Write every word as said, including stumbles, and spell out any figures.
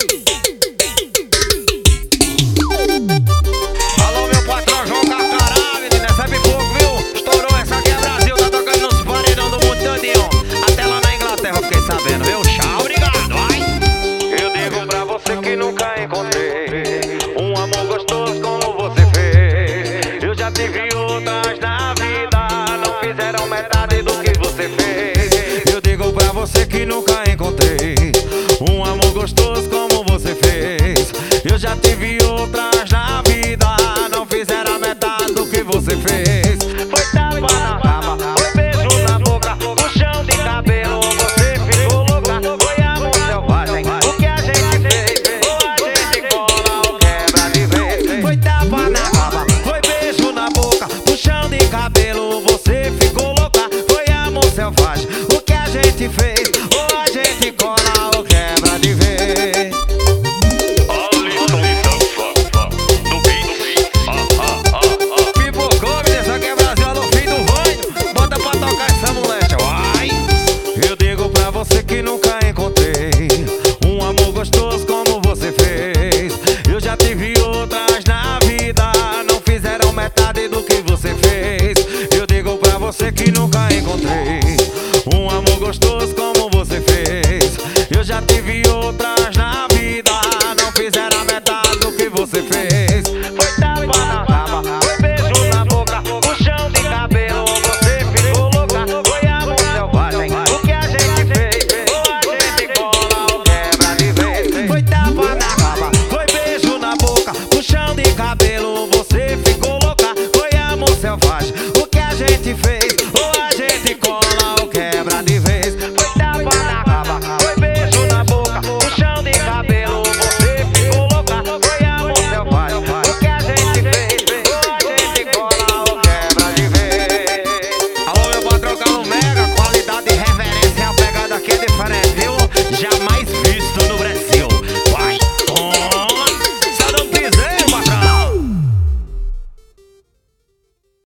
Alô, meu patrão João Carcará, menina, sabe pouco, viu? Estourou essa aqui é Brasil, tá tocando nos paredão do mundo todinho. Até lá na Inglaterra eu fiquei sabendo, viu? Tchau, obrigado, vai! Eu digo pra você que nunca encontrei um amor gostoso como você fez. Eu já tive outras na vida, não fizeram metade do que você fez. Eu digo pra você que nunca encontrei um amor gostoso como você fez. Eu já tive